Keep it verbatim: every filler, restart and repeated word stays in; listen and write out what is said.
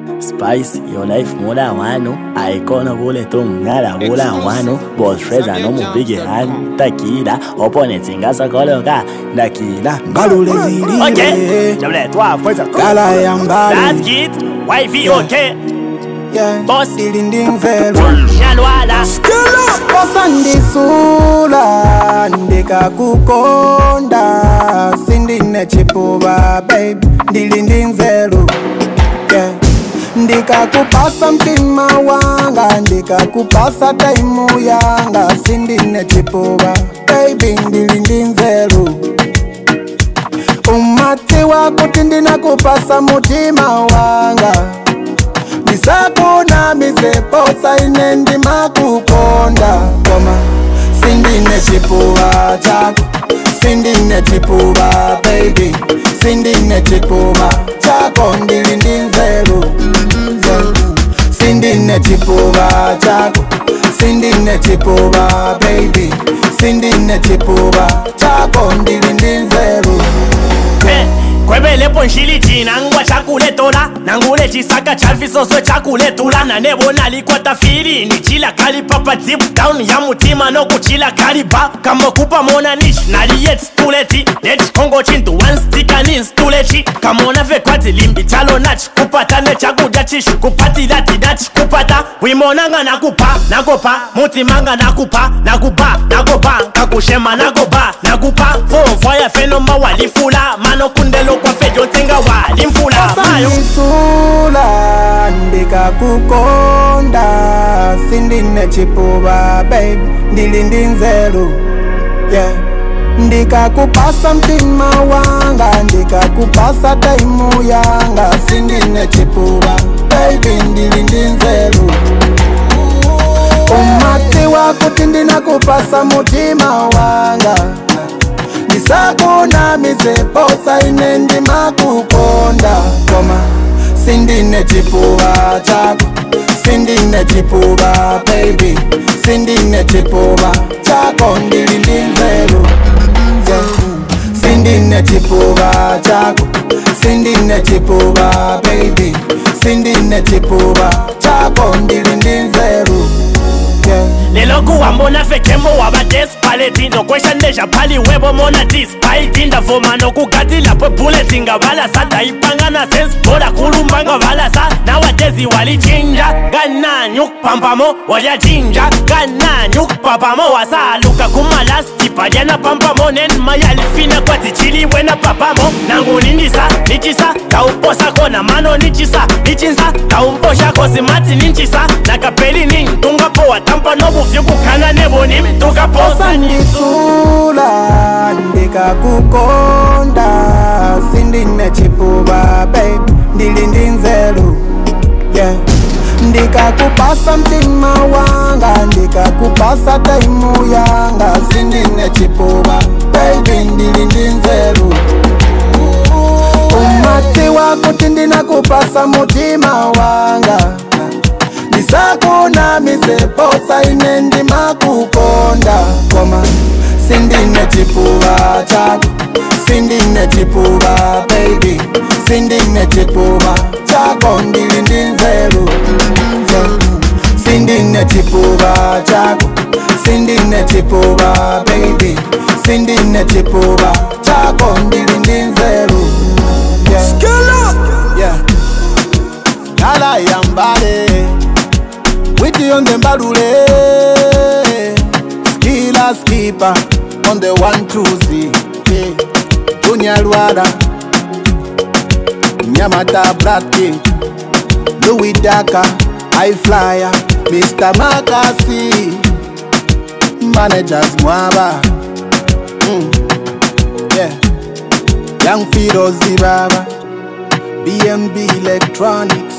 Spice, your life more than one. I gonna go let them nada more than one. Boss Fraser no more big hand. Takida, opponent in Gasa Koloka, Nakina. Okay, Jablet, toi, for the That's it. Wifey, okay. Yeah, boss, Dilinding Vero. Shalwada. Osandi Sula, Ndeka Kukonda, Sindine Chipuba, babe, Dilinding Vero. Yeah. Ndika kupasa mtima wanga, ndika kupasa taimu yanga, Sindine Chipuba, baby, Dilinding Vero. Umati wako tindina kupasa mutima wanga, Misakuna miseposa inendi makukonda Koma Sindine Chipuba chako, Sindine Chipuba baby, Sindine Chipuba chako Dilinding Vero. Sindine Chipuba chako, Sindine Chipuba baby, Sindine Chipuba chako Dilinding Vero. Kwebele ponshili jina ngwa chakule tola Nangule chisaka chalfiso so chakule tula Na nebo nalikwata fili ni chila kali papa deep down ya mutima no kuchila kali ba Kama kupa mona nish nali yet stuleti Let kongo chintu one sticker nin stulechi Kama unafe kwati limbi chalo nach Kupata ne chakuja chishu kupati dati dati kupata Wimonanga nakupa nakopa Mutimanga nakupa nakupa nakopa Kakushema nakopa nakupa Fo fire fenoma walifula Mano kundelo kwa fejo tenga wali mfula mayo Sula ndika kukonda Sindine Chipuba babe, Dilinding Vero. Yeah. Ndika kupasa mtima wanga, ndika kupasa taimu yanga, Sindine Chipuba baby, Dilinding Vero. Umati wako tindina kupasa mutima wanga, Misakuna miseposa inendi makukonda Koma Sindine Chipuba chako, Sindine Chipuba baby, Sindine Chipuba chako Dilinding Vero. Sindine Chipuba chako, Sindine Chipuba baby, Sindine Chipuba chako Dilinding Vero. Lelo kuwambona fekemo waba desperate No question deja pali webo mona despite Nda foma no kukati lapo bullet Nga bala sa taipanga na sense Boda kulumbanga bala sa Na watezi wali chinja Gana nyuk pampamo Waya jinja Gana nyuk papamo Wasa luka kumalasti Padiana pampamo Nen mayali fina kwa tichili wena papamo Nangu ninjisa Nichisa Kauposa kona mano nichisa Nichinsa Kaumposha kosi mati ninchisa Nakapeli nintunga poa Tampa nobu fiuku kana nebo nimi tuka posa Sula ndika kukonda Sindine Chipuba babe, Dilinding Vero. Yeah. Ndika kupasa mtima wanga, ndika kupasa taimu yanga, Sindine Chipuba baby, Dilinding Vero. Umati wako tindina kupasa mutima wanga, Misakuna miseposa inendi makukonda Koma Sindine Chipuba chako, Sindine Chipuba baby, Sindine Chipuba chako Dilinding Vero. Sindine Chipuba chako, Sindine Chipuba baby, Sindine Chipuba chako Dilinding Vero. Yeah. Yeah. Nala yambale Witty on the barule, Skilla skipper on the one two Z. Hey. Junior Luada, Nyamata Black King, Louis Daka, High Flyer, Mister Makasi, Managers Mwaba. Mm. Yeah. Young Fido Zibaba, B M B Electronics.